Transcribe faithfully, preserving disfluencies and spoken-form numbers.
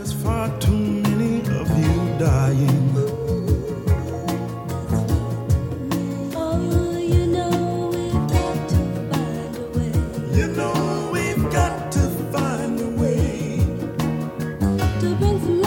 There's far too many of you dying. Oh, you know we've got to find a way. You know we've got to find a way To bring some